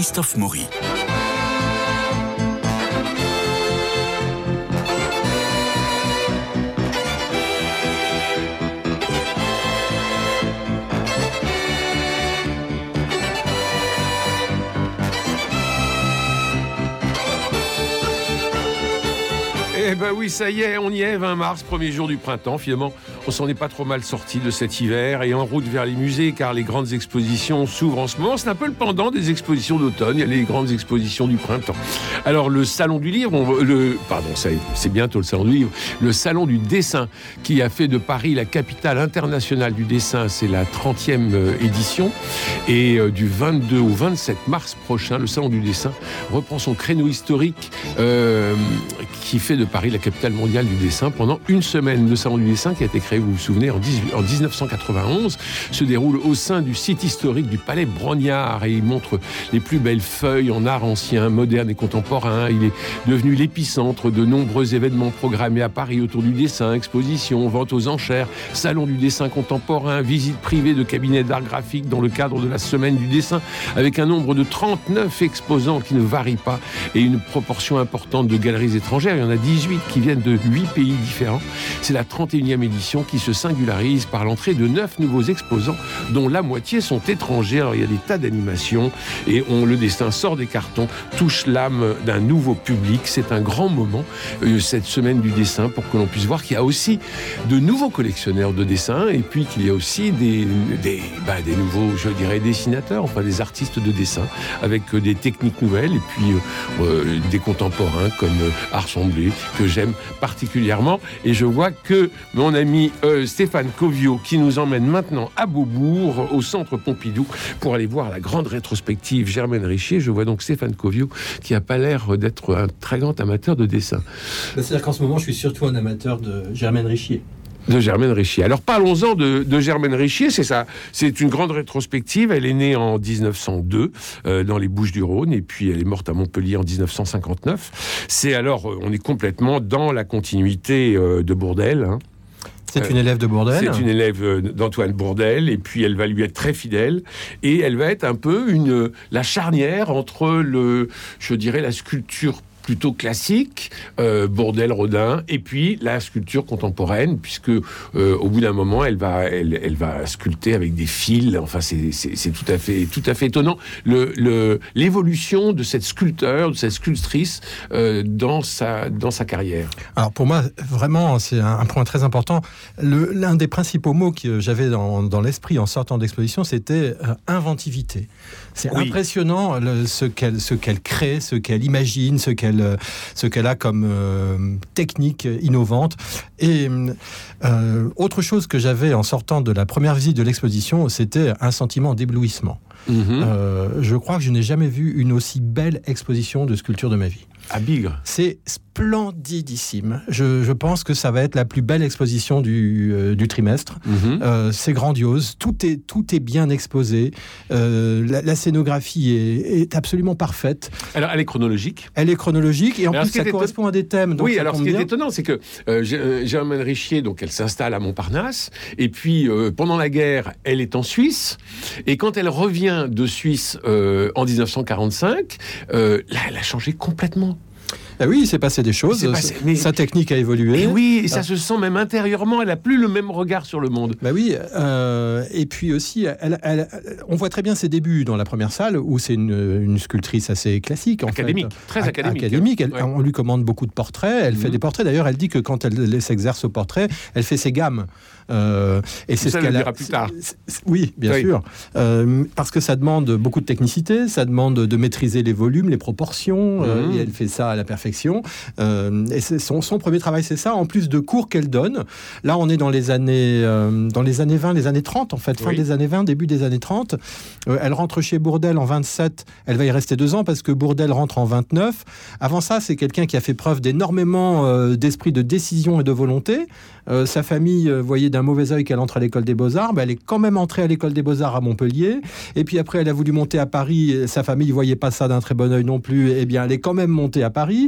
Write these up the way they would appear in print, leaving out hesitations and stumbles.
Christophe Maury. Eh ben oui, ça y est, on y est, 20 mars, premier jour du printemps. Finalement, on s'en est pas trop mal sorti de cet hiver et en route vers les musées, car les grandes expositions s'ouvrent en ce moment. C'est un peu le pendant des expositions d'automne. Il y a les grandes expositions du printemps. Alors, le salon du livre, c'est bientôt le salon du livre, le salon du dessin, qui a fait de Paris la capitale internationale du dessin. C'est la 30e édition. Et du 22 au 27 mars prochain, le salon du dessin reprend son créneau historique qui fait de Paris la capitale mondiale du dessin pendant une semaine. Le salon du dessin, qui a été créé, vous vous souvenez, en 1991, se déroule au sein du site historique du Palais Brongniart et il montre les plus belles feuilles en art ancien, moderne et contemporain. Il est devenu l'épicentre de nombreux événements programmés à Paris autour du dessin, expositions, ventes aux enchères, salon du dessin contemporain, visites privées de cabinets d'art graphique dans le cadre de la semaine du dessin, avec un nombre de 39 exposants qui ne varie pas et une proportion importante de galeries étrangères. Il y en a 18 qui viennent de 8 pays différents. C'est la 31e édition qui se singularise par l'entrée de 9 nouveaux exposants, dont la moitié sont étrangers. Alors il y a des tas d'animations et le dessin sort des cartons, touche l'âme d'un nouveau public. C'est un grand moment, cette semaine du dessin, pour que l'on puisse voir qu'il y a aussi de nouveaux collectionneurs de dessins et puis qu'il y a aussi des nouveaux, je dirais, dessinateurs, enfin des artistes de dessin avec des techniques nouvelles et puis des contemporains comme Arsomblé, que j'aime particulièrement. Et je vois que mon ami Stéphane Covio, qui nous emmène maintenant à Beaubourg, au centre Pompidou, pour aller voir la grande rétrospective Germaine Richier. Je vois donc Stéphane Covio, qui n'a pas l'air d'être un très grand amateur de dessin. C'est-à-dire qu'en ce moment, je suis surtout un amateur de Germaine Richier. De Germaine Richier. Alors parlons-en de Germaine Richier, c'est ça. C'est une grande rétrospective. Elle est née en 1902 dans les Bouches-du-Rhône et puis elle est morte à Montpellier en 1959. On est complètement dans la continuité de Bourdelle, hein. C'est une élève de Bourdelle. C'est une élève d'Antoine Bourdelle, et puis elle va lui être très fidèle, et elle va être un peu la charnière entre la sculpture plutôt classique, Bourdelle, Rodin, et puis la sculpture contemporaine, puisque au bout d'un moment, elle va sculpter avec des fils. Enfin, c'est tout à fait étonnant l'évolution de cette sculpteur, de cette sculptrice dans sa carrière. Alors pour moi, vraiment, c'est un point très important. L'un des principaux mots que j'avais dans l'esprit en sortant d'exposition, c'était inventivité. C'est impressionnant ce qu'elle crée, ce qu'elle imagine, ce qu'elle a comme technique innovante. Et autre chose que j'avais en sortant de la première visite de l'exposition, c'était un sentiment d'éblouissement. Je crois que je n'ai jamais vu une aussi belle exposition de sculpture de ma vie. À Bigre. C'est splendidissime. Je pense que ça va être la plus belle exposition du trimestre. C'est grandiose. Tout est bien exposé. La scénographie est absolument parfaite. Alors, elle est chronologique. Et en plus, ça correspond à des thèmes. Donc oui, alors ce qui est étonnant, c'est que Germaine Richier, donc, elle s'installe à Montparnasse. Et puis, pendant la guerre, elle est en Suisse. Et quand elle revient de Suisse en 1945, là, elle a changé complètement. Ah oui, il s'est passé des choses. Sa technique a évolué. Et oui, et ça se sent même intérieurement. Elle n'a plus le même regard sur le monde. Bah oui. Et puis aussi, on voit très bien ses débuts dans la première salle, où c'est une sculptrice assez classique. Académique, très académique. On lui commande beaucoup de portraits. Elle fait des portraits. D'ailleurs, elle dit que quand elle s'exerce au portrait, elle fait ses gammes. Et c'est ce qu'elle dira plus tard. Oui, bien sûr. Parce que ça demande beaucoup de technicité, ça demande de maîtriser les volumes, les proportions, et elle fait ça à la perfection. Et son premier travail, c'est ça, en plus de cours qu'elle donne. Là, on est dans les années 20, les années 30, en fait, fin des années 20, début des années 30. Elle rentre chez Bourdelle en 27, elle va y rester 2 ans, parce que Bourdelle rentre en 29. Avant ça, c'est quelqu'un qui a fait preuve d'énormément d'esprit de décision et de volonté. Sa famille voyait d'un mauvais œil qu'elle entre à l'école des Beaux-Arts. Elle est quand même entrée à l'école des Beaux-Arts à Montpellier. Et puis après, elle a voulu monter à Paris. Sa famille ne voyait pas ça d'un très bon œil non plus. Eh bien, elle est quand même montée à Paris.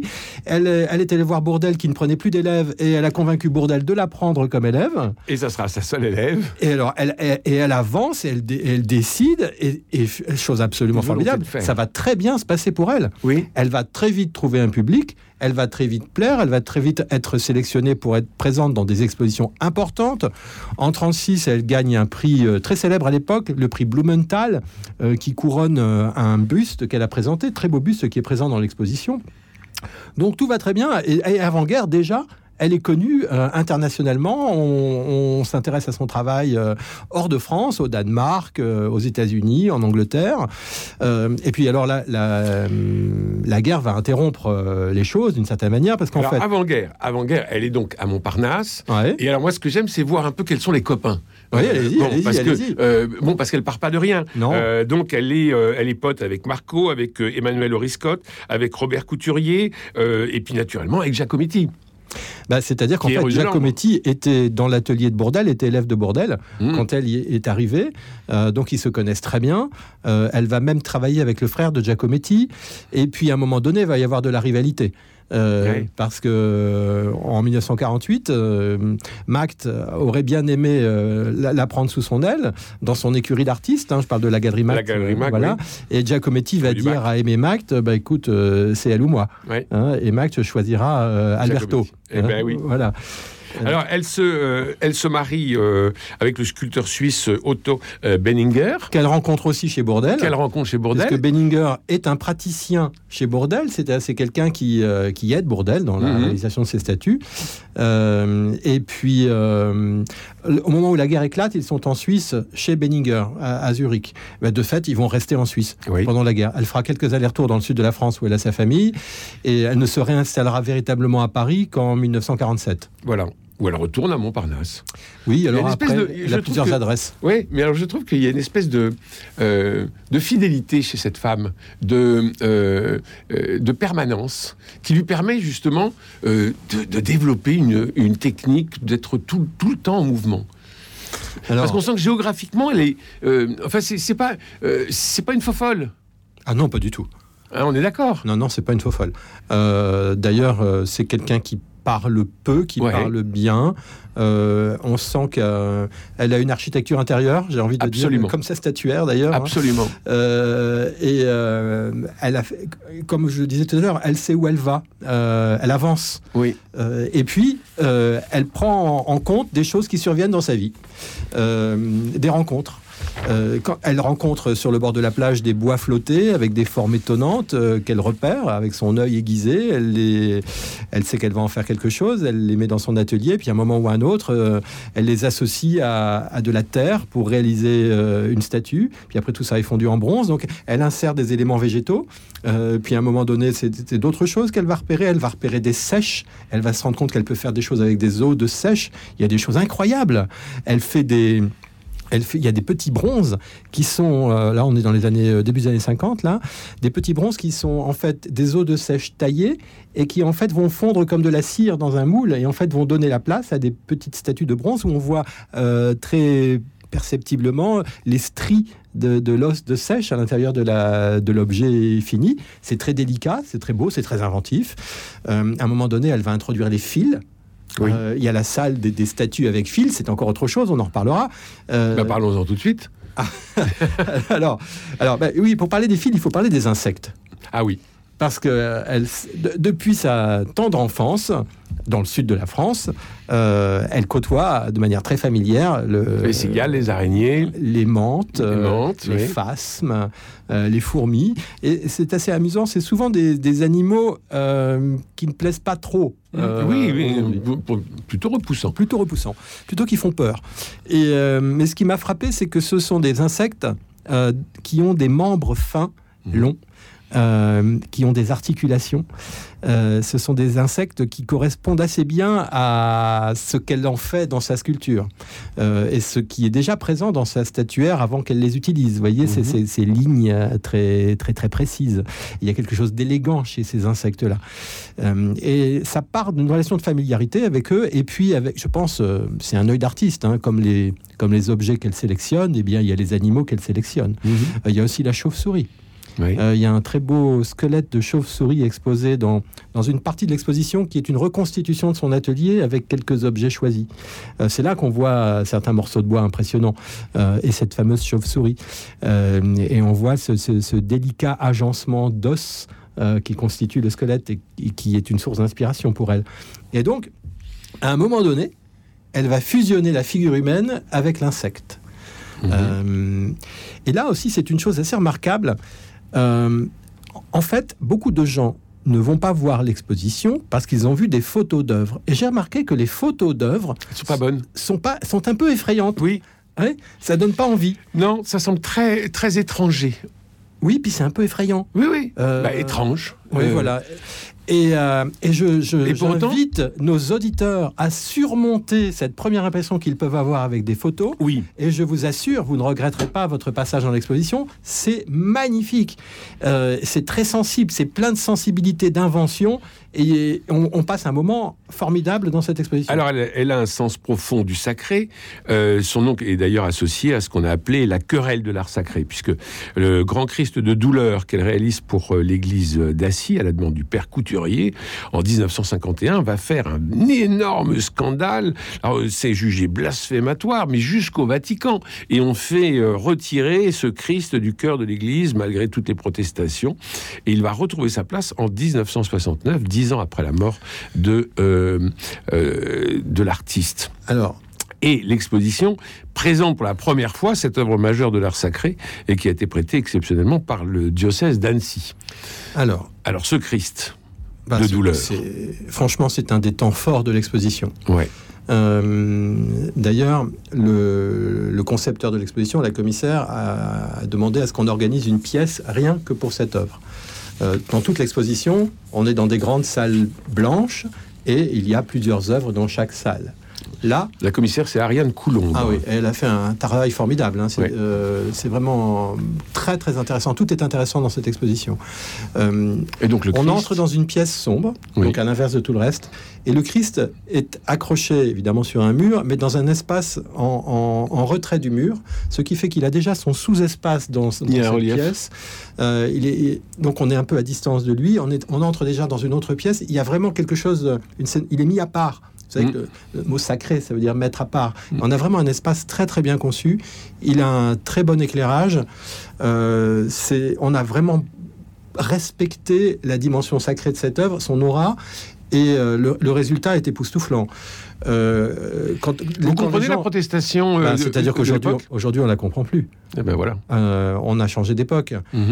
Elle est allée voir Bourdelle qui ne prenait plus d'élèves et elle a convaincu Bourdelle de la prendre comme élève. Et ça sera sa seule élève. Et alors, elle avance, et elle décide, et chose absolument formidable, ça va très bien se passer pour elle. Oui. Elle va très vite trouver un public, elle va très vite plaire, elle va très vite être sélectionnée pour être présente dans des expositions importantes. En 1936, elle gagne un prix très célèbre à l'époque, le prix Blumenthal, qui couronne un buste qu'elle a présenté, très beau buste qui est présent dans l'exposition. Donc tout va très bien, et avant-guerre déjà, elle est connue internationalement. On s'intéresse à son travail hors de France, au Danemark, aux États-Unis, en Angleterre. Et puis alors la guerre va interrompre les choses d'une certaine manière, parce qu'en fait... Avant-guerre, elle est donc à Montparnasse. Ouais. Et alors moi, ce que j'aime, c'est voir un peu quels sont les copains. Oui, allez-y. Parce qu'elle part pas de rien. Non. Donc elle est pote avec Marco, avec Emmanuel Oriscott, avec Robert Couturier, et puis naturellement avec Giacometti. C'est-à-dire qu'en fait, Giacometti était dans l'atelier de Bourdelle, était élève de Bourdelle quand elle y est arrivée. Donc ils se connaissent très bien. Elle va même travailler avec le frère de Giacometti. Et puis à un moment donné, il va y avoir de la rivalité. Parce que en 1948, Macht aurait bien aimé la prendre sous son aile dans son écurie d'artistes. Je parle de la Galerie Macht. Voilà. Oui. Et Giacometti va dire à Aimé Macht, écoute, c'est elle ou moi. Oui. Et Macht choisira Alberto. Oui. Voilà. Alors, elle se marie avec le sculpteur suisse Otto Benninger. Qu'elle rencontre aussi chez Bourdelle. Parce que Benninger est un praticien chez Bourdelle. C'est quelqu'un qui aide Bourdelle dans la réalisation de ses statues. Et puis, au moment où la guerre éclate, ils sont en Suisse chez Benninger, à Zurich. De fait, ils vont rester en Suisse pendant la guerre. Elle fera quelques allers-retours dans le sud de la France où elle a sa famille. Et elle ne se réinstallera véritablement à Paris qu'en 1947. Voilà. Ou elle retourne à Montparnasse. Oui, alors après, elle a plusieurs adresses. Oui, mais alors je trouve qu'il y a une espèce de fidélité chez cette femme, de permanence, qui lui permet justement de développer une technique, d'être tout le temps en mouvement. Alors, parce qu'on sent que géographiquement, elle est... c'est pas une faux-folle. Ah non, pas du tout. On est d'accord. Non, c'est pas une faux-folle. D'ailleurs, c'est quelqu'un qui parle peu, qui parle bien. On sent qu'elle a une architecture intérieure, j'ai envie de dire, comme sa statuaire d'ailleurs. Absolument. Elle a fait, comme je le disais tout à l'heure, elle sait où elle va. Elle avance. Oui. Et puis, elle prend en compte des choses qui surviennent dans sa vie. Des rencontres. Quand elle rencontre sur le bord de la plage des bois flottés avec des formes étonnantes qu'elle repère avec son œil aiguisé, elle sait qu'elle va en faire quelque chose, elle les met dans son atelier, puis à un moment ou à un autre, elle les associe à de la terre pour réaliser une statue, puis après tout ça est fondu en bronze, donc elle insère des éléments végétaux, puis à un moment donné c'est d'autres choses qu'elle va repérer, elle va repérer des sèches, elle va se rendre compte qu'elle peut faire des choses avec des os de sèche, il y a des choses incroyables, il y a des petits bronzes qui sont, là on est dans les début des années 50, là, des petits bronzes qui sont en fait des os de sèche taillés et qui en fait vont fondre comme de la cire dans un moule et en fait vont donner la place à des petites statues de bronze où on voit très perceptiblement les stries de l'os de sèche à l'intérieur de l'objet fini. C'est très délicat, c'est très beau, c'est très inventif. À un moment donné, elle va introduire les fils. Oui. Il y a la salle des statues avec fils, c'est encore autre chose, on en reparlera. Parlons-en tout de suite. alors, oui, pour parler des fils, il faut parler des insectes. Ah oui. Parce que depuis sa tendre enfance, dans le sud de la France, elle côtoie de manière très familière les cigales, les araignées, les menthes, les phasmes, les fourmis. Et c'est assez amusant, c'est souvent des animaux qui ne plaisent pas trop. Plutôt repoussants. Plutôt qui font peur. Mais ce qui m'a frappé, c'est que ce sont des insectes qui ont des membres fins, longs, qui ont des articulations. Ce sont des insectes qui correspondent assez bien à ce qu'elle en fait dans sa sculpture et ce qui est déjà présent dans sa statuaire avant qu'elle les utilise. Vous voyez, ces lignes très, très, très précises. Il y a quelque chose d'élégant chez ces insectes-là. Et ça part d'une relation de familiarité avec eux. Et puis, je pense, c'est un œil d'artiste, comme les objets qu'elle sélectionne, eh bien, il y a les animaux qu'elle sélectionne. Il y a aussi la chauve-souris. Oui. Il y a un très beau squelette de chauve-souris exposé dans une partie de l'exposition qui est une reconstitution de son atelier avec quelques objets choisis. C'est là qu'on voit certains morceaux de bois impressionnants et cette fameuse chauve-souris. Et on voit ce délicat agencement d'os qui constitue le squelette et qui est une source d'inspiration pour elle. Et donc, à un moment donné, elle va fusionner la figure humaine avec l'insecte. Et là aussi, c'est une chose assez remarquable. En fait, beaucoup de gens ne vont pas voir l'exposition parce qu'ils ont vu des photos d'œuvres. Et j'ai remarqué que les photos d'œuvres sont pas bonnes. Sont un peu effrayantes. Oui. Ouais, ça donne pas envie. Non, ça semble très, très étranger. Oui, puis c'est un peu effrayant. Oui. Étrange. Oui, voilà. Et j'invite nos auditeurs à surmonter cette première impression qu'ils peuvent avoir avec des photos. Oui. Et je vous assure, vous ne regretterez pas votre passage dans l'exposition. C'est magnifique. C'est très sensible. C'est plein de sensibilité, d'invention. Et on passe un moment formidable dans cette exposition. Alors, elle a un sens profond du sacré. Son nom est d'ailleurs associé à ce qu'on a appelé la querelle de l'art sacré, puisque le grand Christ de douleur qu'elle réalise pour l'église d'Assy, à la demande du père Couturier, en 1951, va faire un énorme scandale. Alors, c'est jugé blasphématoire, mais jusqu'au Vatican. Et on fait retirer ce Christ du cœur de l'église, malgré toutes les protestations. Et il va retrouver sa place en 1969, 10 ans après la mort de l'artiste. Alors, et l'exposition présente pour la première fois cette œuvre majeure de l'art sacré et qui a été prêtée exceptionnellement par le diocèse d'Annecy. Alors ce Christ de douleur. Franchement, c'est un des temps forts de l'exposition. Ouais. D'ailleurs, le concepteur de l'exposition, la commissaire, a demandé à ce qu'on organise une pièce rien que pour cette œuvre. Dans toute l'exposition, on est dans des grandes salles blanches et il y a plusieurs œuvres dans chaque salle. Là, la commissaire, c'est Ariane Coulombe. Ah oui, elle a fait un travail formidable. Hein. C'est vraiment très très intéressant. Tout est intéressant dans cette exposition. Et donc le Christ... On entre dans une pièce sombre, donc à l'inverse de tout le reste. Et le Christ est accroché évidemment sur un mur, mais dans un espace en retrait du mur, ce qui fait qu'il a déjà son sous-espace dans cette pièce. Donc on est un peu à distance de lui. On entre déjà dans une autre pièce. Il y a vraiment quelque chose. Il est mis à part. Vous savez que le mot sacré, ça veut dire mettre à part. On a vraiment un espace très très bien conçu. Il a un très bon éclairage. On a vraiment respecté la dimension sacrée de cette œuvre, son aura, et le résultat est époustouflant. Vous comprenez la protestation c'est-à-dire qu'aujourd'hui on la comprend plus. Et ben voilà. On a changé d'époque.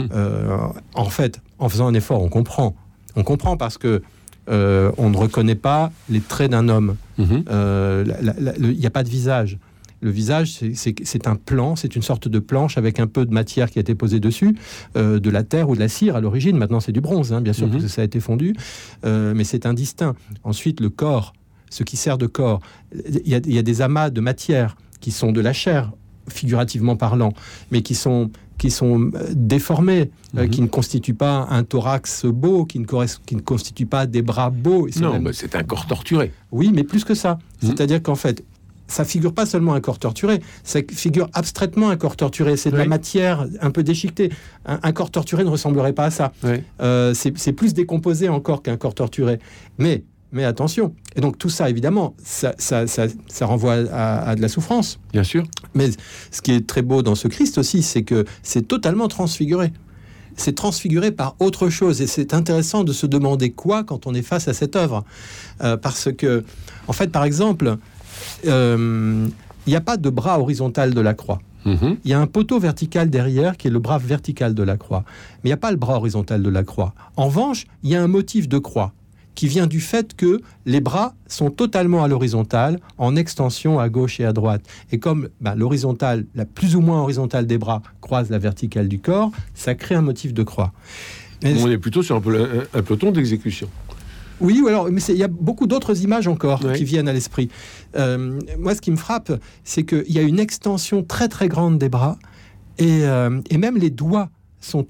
En fait, en faisant un effort, on comprend. On comprend parce que on ne reconnaît pas les traits d'un homme. Il n'y a pas de visage. Le visage, c'est un plan, c'est une sorte de planche avec un peu de matière qui a été posée dessus, de la terre ou de la cire à l'origine. Maintenant, c'est du bronze, hein, bien sûr, parce que ça a été fondu. Mais c'est indistinct. Ensuite, le corps, ce qui sert de corps. Il y a des amas de matière qui sont de la chair, figurativement parlant, mais qui sont déformés, qui ne constituent pas un thorax beau, qui ne constituent pas des bras beaux. C'est un corps torturé. Oui, mais plus que ça. C'est-à-dire qu'en fait, ça figure pas seulement un corps torturé, ça figure abstraitement un corps torturé. C'est de la matière un peu déchiquetée. Un corps torturé ne ressemblerait pas à ça. C'est plus décomposé encore qu'un corps torturé. Mais attention. Et donc tout ça, évidemment, ça renvoie à de la souffrance. Bien sûr. Mais ce qui est très beau dans ce Christ aussi, c'est que c'est totalement transfiguré. C'est transfiguré par autre chose. Et c'est intéressant de se demander quoi quand on est face à cette œuvre. Parce que, en fait, par exemple, il n'y a pas de bras horizontal de la croix. Il y a un poteau vertical derrière qui est le bras vertical de la croix. Mais il n'y a pas le bras horizontal de la croix. En revanche, il y a un motif de croix qui vient du fait que les bras sont totalement à l'horizontale, en extension à gauche et à droite. Et comme l'horizontale, la plus ou moins horizontale des bras croise la verticale du corps, ça crée un motif de croix. On est plutôt sur un peloton d'exécution. Oui, mais il y a beaucoup d'autres images encore qui viennent à l'esprit. Moi, ce qui me frappe, c'est qu'il y a une extension très très grande des bras, et même les doigts sont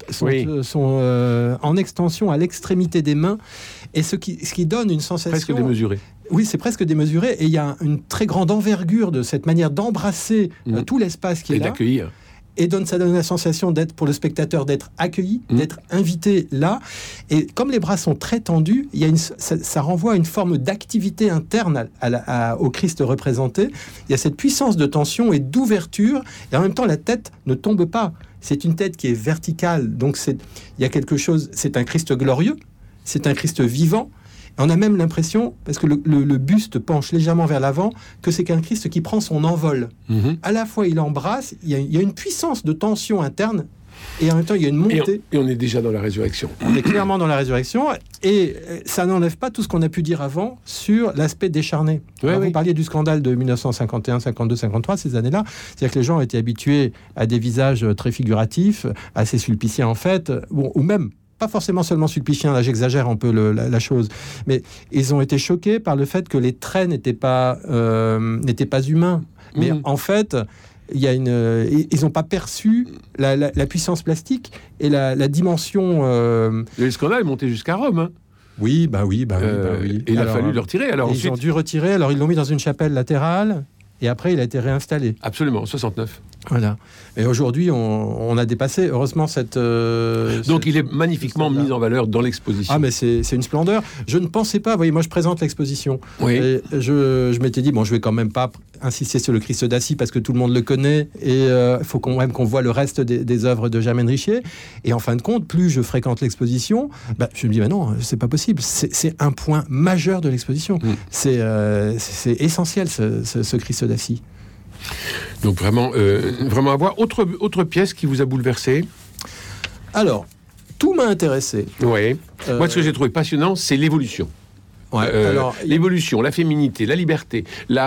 en extension à l'extrémité des mains, et ce qui donne une sensation... Presque démesurée. Oui, c'est presque démesuré, et il y a une très grande envergure de cette manière d'embrasser tout l'espace qui est là. Et d'accueillir. ça donne la sensation d'être, pour le spectateur, d'être accueilli, d'être invité là. Et comme les bras sont très tendus, ça renvoie à une forme d'activité interne au Christ représenté. Il y a cette puissance de tension et d'ouverture, et en même temps, la tête ne tombe pas. C'est une tête qui est verticale, donc il y a quelque chose, c'est un Christ glorieux, c'est un Christ vivant. On a même l'impression, parce que le buste penche légèrement vers l'avant, que c'est qu'un Christ qui prend son envol. À la fois, il embrasse, il y a une puissance de tension interne, et en même temps, il y a une montée. Et on est déjà dans la résurrection. On est clairement dans la résurrection, et ça n'enlève pas tout ce qu'on a pu dire avant sur l'aspect décharné. Vous parliez du scandale de 1951, 52, 53, ces années-là. C'est-à-dire que les gens étaient habitués à des visages très figuratifs, assez sulpiciens en fait, ou même pas forcément seulement sulpicien, là j'exagère un peu la chose, mais ils ont été choqués par le fait que les traits n'étaient pas humains. Mais en fait, ils n'ont pas perçu la puissance plastique et la dimension. Le scandale est monté jusqu'à Rome. Hein. Oui. Et il a fallu le retirer. Alors ils ont dû retirer. Alors ils l'ont mis dans une chapelle latérale. Et après, il a été réinstallé. Absolument, 69. Voilà. Et aujourd'hui, on a dépassé, heureusement, Donc, il est magnifiquement mis en valeur dans l'exposition. Ah, mais c'est une splendeur. Je ne pensais pas... Vous voyez, moi, je présente l'exposition. Oui. Et je m'étais dit, je vais quand même pas insister sur le Christ d'Assy parce que tout le monde le connaît. Et il faut quand même qu'on voit le reste des œuvres de Germaine Richier. Et en fin de compte, plus je fréquente l'exposition, je me dis, non, c'est pas possible. C'est un point majeur de l'exposition. C'est essentiel, ce Christ d'Assy. Donc vraiment à voir. Autre pièce qui vous a bouleversé? Alors, tout m'a intéressé. Oui. Moi, ce que j'ai trouvé passionnant, c'est l'évolution. L'évolution, la féminité, la liberté,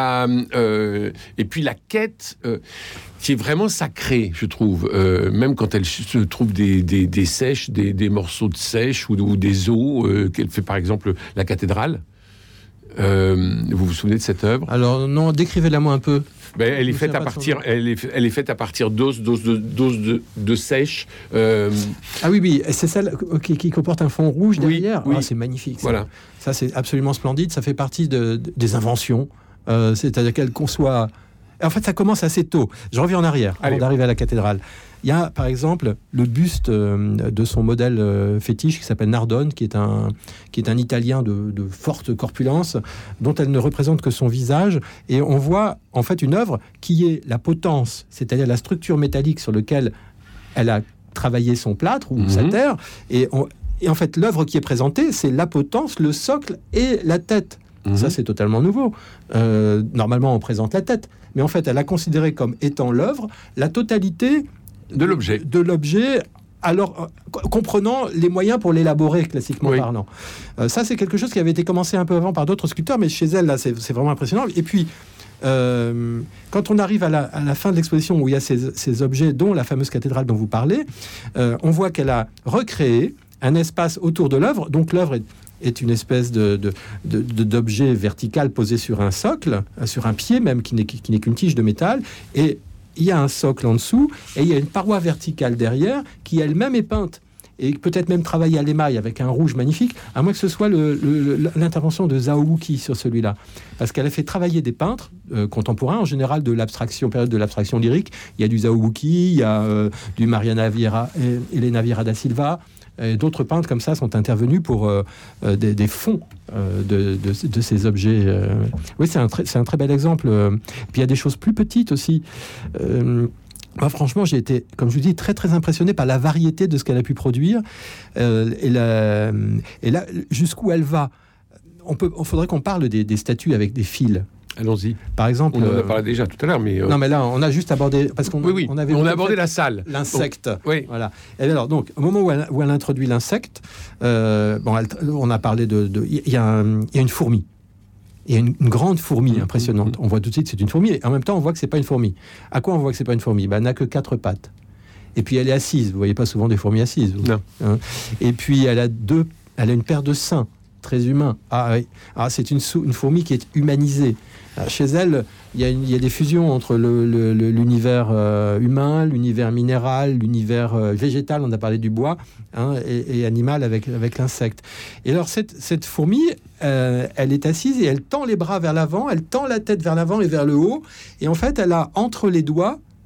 et puis la quête qui est vraiment sacrée, je trouve. Même quand elle se trouve des sèches, des morceaux de sèche ou des os qu'elle fait, par exemple, la cathédrale. Vous vous souvenez de cette œuvre? Alors non, décrivez-la moi un peu. Elle est faite à partir d'os de sèche. Ah oui, c'est celle qui comporte un fond rouge derrière. Oui. C'est magnifique. Voilà. Ça, c'est absolument splendide. Ça fait partie des inventions. C'est-à-dire qu'elle conçoit. En fait, ça commence assez tôt. Je reviens en arrière avant d'arriver à la cathédrale. Il y a, par exemple, le buste de son modèle fétiche qui s'appelle Nardone, qui est un Italien de forte corpulence, dont elle ne représente que son visage. Et on voit, en fait, une œuvre qui est la potence, c'est-à-dire la structure métallique sur laquelle elle a travaillé son plâtre ou sa terre. Et en fait, l'œuvre qui est présentée, c'est la potence, le socle et la tête. Ça, c'est totalement nouveau. Normalement, on présente la tête. Mais en fait, elle a considéré comme étant l'œuvre la totalité de l'objet, alors comprenant les moyens pour l'élaborer classiquement parlant. Ça, c'est quelque chose qui avait été commencé un peu avant par d'autres sculpteurs, mais chez elle, là, c'est vraiment impressionnant. Et puis, quand on arrive à la fin de l'exposition où il y a ces objets, dont la fameuse cathédrale dont vous parlez, on voit qu'elle a recréé un espace autour de l'œuvre. Donc, l'œuvre est une espèce d'objet vertical posé sur un socle, sur un pied même, qui n'est qu'une tige de métal, et il y a un socle en dessous, et il y a une paroi verticale derrière, qui elle-même est peinte, et peut-être même travaillée à l'émail avec un rouge magnifique, à moins que ce soit l'intervention de Zhao Wuqi sur celui-là. Parce qu'elle a fait travailler des peintres contemporains, en général de période de l'abstraction lyrique. Il y a du Zhao Wuqi, il y a du Elena Vieira da Silva, et d'autres peintres comme ça sont intervenus pour des fonds de ces objets. Oui, c'est un très bel exemple. Puis il y a des choses plus petites aussi. Moi, franchement, j'ai été, comme je vous dis, très très impressionné par la variété de ce qu'elle a pu produire et là, jusqu'où elle va. Il faudrait qu'on parle des statues avec des fils. Allons-y. Par exemple, on en a parlé déjà tout à l'heure, mais non, mais là, on a juste abordé parce qu'on on a abordé la salle, l'insecte. Voilà. Et alors, donc, au moment où elle introduit l'insecte, on a parlé il y a une fourmi. Il y a une grande fourmi impressionnante. On voit tout de suite que c'est une fourmi, et en même temps, on voit que c'est pas une fourmi. À quoi on voit que c'est pas une fourmi? Elle n'a que 4 pattes. Et puis elle est assise. Vous voyez pas souvent des fourmis assises. Non. Hein? Et puis elle a une paire de seins très humains. Ah oui. C'est une fourmi qui est humanisée. Chez elle, il y a des fusions entre l'univers humain, l'univers minéral, l'univers végétal, on a parlé du bois, et animal avec l'insecte. Et alors, cette fourmi, elle est assise et elle tend les bras vers l'avant, elle tend la tête vers l'avant et vers le haut. Et en fait, elle a entre les doigts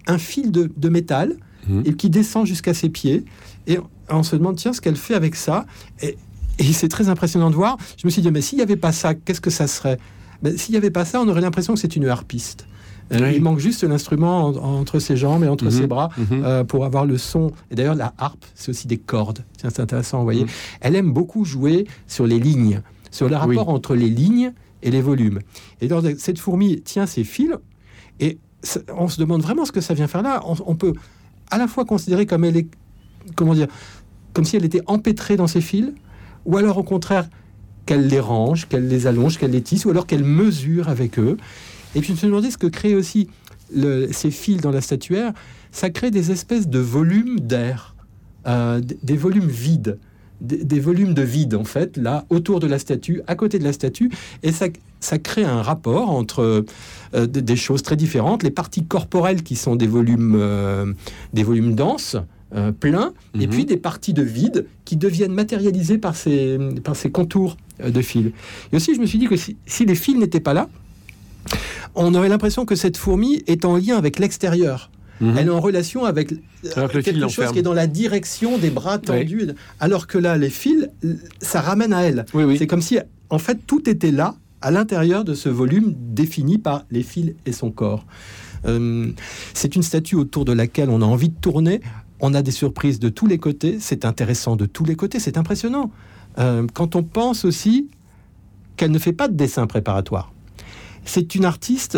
un fil de métal et qui descend jusqu'à ses pieds. Et on se demande, tiens, ce qu'elle fait avec ça. Et c'est très impressionnant de voir. Je me suis dit, mais s'il n'y avait pas ça, qu'est-ce que ça serait ? S'il n'y avait pas ça, on aurait l'impression que c'est une harpiste. Il manque juste l'instrument entre ses jambes et entre ses bras pour avoir le son. Et d'ailleurs, la harpe, c'est aussi des cordes. Tiens, c'est intéressant, vous voyez. Elle aime beaucoup jouer sur les lignes, sur le rapport entre les lignes et les volumes. Et donc, cette fourmi tient ses fils et on se demande vraiment ce que ça vient faire là. On peut à la fois considérer comme elle est, comme si elle était empêtrée dans ses fils, ou alors au contraire qu'elle les range, qu'elle les allonge, qu'elle les tisse, ou alors qu'elle mesure avec eux. Et puis je me suis demandé ce que crée aussi ces fils dans la statuaire. Ça crée des espèces de volumes d'air, des volumes vides, des volumes de vide en fait, là, autour de la statue, à côté de la statue. Et ça crée un rapport entre des choses très différentes. Les parties corporelles qui sont des volumes denses, pleins, et puis des parties de vide qui deviennent matérialisées par ces contours de fils. Et aussi, je me suis dit que si les fils n'étaient pas là, on aurait l'impression que cette fourmi est en lien avec l'extérieur. Elle est en relation avec quelque chose qui est dans la direction des bras tendus. Alors que là, les fils, ça ramène à elle. C'est comme si, en fait, tout était là, à l'intérieur de ce volume défini par les fils et son corps. C'est une statue autour de laquelle on a envie de tourner. On a des surprises de tous les côtés. C'est intéressant de tous les côtés. C'est impressionnant. Quand on pense aussi qu'elle ne fait pas de dessin préparatoire. C'est une artiste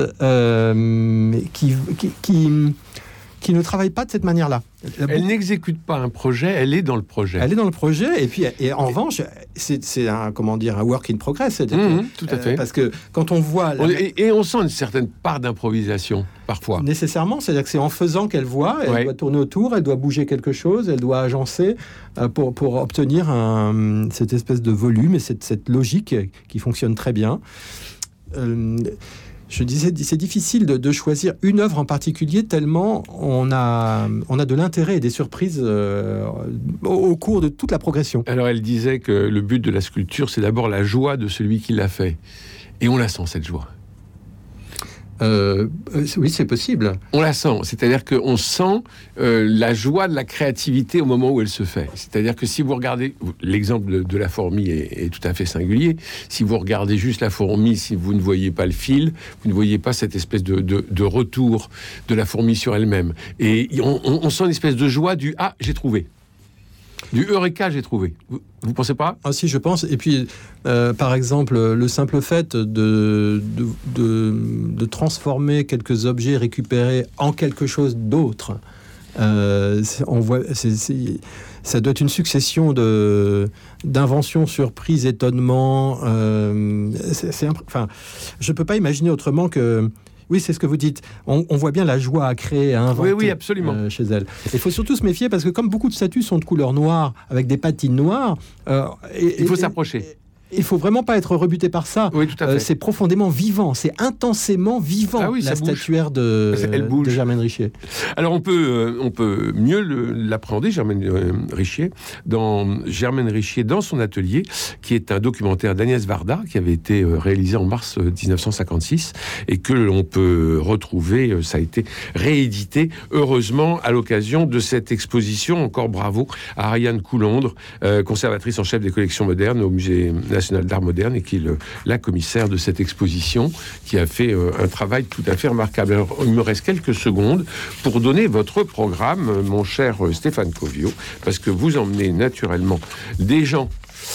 qui ne travaille pas de cette manière-là. Elle n'exécute pas un projet, elle est dans le projet. Elle est dans le projet, et en revanche, c'est un work in progress. Tout à fait. Parce que quand on voit... Et on sent une certaine part d'improvisation, parfois. Nécessairement, c'est-à-dire que c'est en faisant qu'elle voit, elle doit tourner autour, elle doit bouger quelque chose, elle doit agencer pour obtenir cette espèce de volume et cette logique qui fonctionne très bien. Je disais, c'est difficile de choisir une œuvre en particulier tellement on a de l'intérêt et des surprises au cours de toute la progression. Alors elle disait que le but de la sculpture, c'est d'abord la joie de celui qui l'a fait. Et on la sent, cette joie. Oui, c'est possible. On la sent, c'est-à-dire qu'on sent la joie de la créativité au moment où elle se fait. C'est-à-dire que si vous regardez, l'exemple de la fourmi est tout à fait singulier, si vous regardez juste la fourmi, si vous ne voyez pas le fil, vous ne voyez pas cette espèce de retour de la fourmi sur elle-même. Et on sent une espèce de joie du « Ah, j'ai trouvé ». Du Eureka, j'ai trouvé. Vous pensez pas ? Ah si, je pense. Et puis, par exemple, le simple fait de transformer quelques objets récupérés en quelque chose d'autre, on voit, ça doit être une succession d'inventions, surprises, étonnements. Enfin, je peux pas imaginer autrement que... Oui, c'est ce que vous dites. On voit bien la joie à créer, à inventer oui, absolument. Chez elle. Il faut surtout se méfier parce que comme beaucoup de statues sont de couleur noire, avec des patines noires... il faut s'approcher. Il faut vraiment pas être rebuté par ça. Oui, tout à fait. C'est profondément vivant, c'est intensément vivant, la statuaire de Germaine Richier. Alors on peut mieux l'appréhender, Germaine Richier, dans Germaine Richier dans son atelier, qui est un documentaire d'Agnès Varda, qui avait été réalisé en mars 1956, et que l'on peut retrouver, ça a été réédité, heureusement, à l'occasion de cette exposition. Encore bravo à Ariane Coulondre, conservatrice en chef des collections modernes au Musée national d'art moderne et qui est la commissaire de cette exposition, qui a fait un travail tout à fait remarquable. Alors, il me reste quelques secondes pour donner votre programme, mon cher Stéphane Covio, parce que vous emmenez naturellement des gens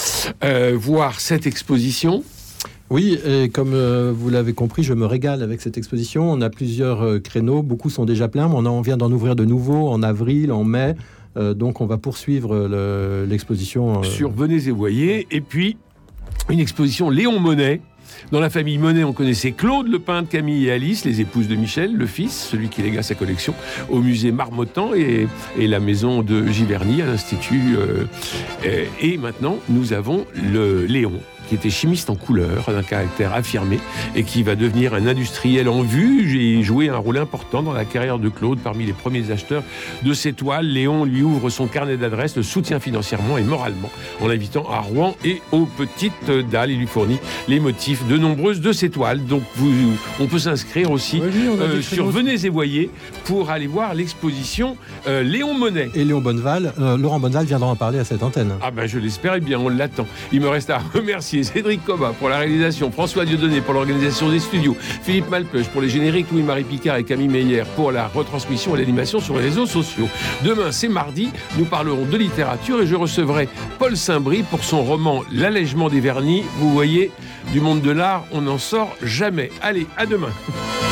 voir cette exposition. Oui, et comme vous l'avez compris, je me régale avec cette exposition. On a plusieurs créneaux, beaucoup sont déjà pleins, mais on vient d'en ouvrir de nouveaux en avril, en mai. Donc on va poursuivre l'exposition. Sur Venez et Voyez, et puis une exposition Léon Monnet. Dans la famille Monnet, on connaissait Claude, le peintre, Camille et Alice, les épouses de Michel, le fils, celui qui légua sa collection au musée Marmottan et la maison de Giverny à l'Institut. Et maintenant, nous avons le Léon. qui était chimiste en couleur, d'un caractère affirmé, et qui va devenir un industriel en vue. J'ai joué un rôle important dans la carrière de Claude. Parmi les premiers acheteurs de ses toiles, Léon lui ouvre son carnet d'adresses, le soutient financièrement et moralement, en l'invitant à Rouen et aux Petites Dalles. Il lui fournit les motifs de nombreuses de ses toiles. Donc on peut s'inscrire aussi sur Venez et Voyez pour aller voir l'exposition Léon Monnet. Et Léon Bonneval, Laurent Bonneval viendra en parler à cette antenne. Ah ben je l'espère, et bien on l'attend. Il me reste à remercier Cédric Coba pour la réalisation, François Dieudonné pour l'organisation des studios, Philippe Malpeuch pour les génériques, Louis-Marie Picard et Camille Meyer pour la retransmission et l'animation sur les réseaux sociaux. Demain, c'est mardi, nous parlerons de littérature et je recevrai Paul Saint-Brie pour son roman L'allègement des vernis. Vous voyez, du monde de l'art, on n'en sort jamais. Allez, à demain.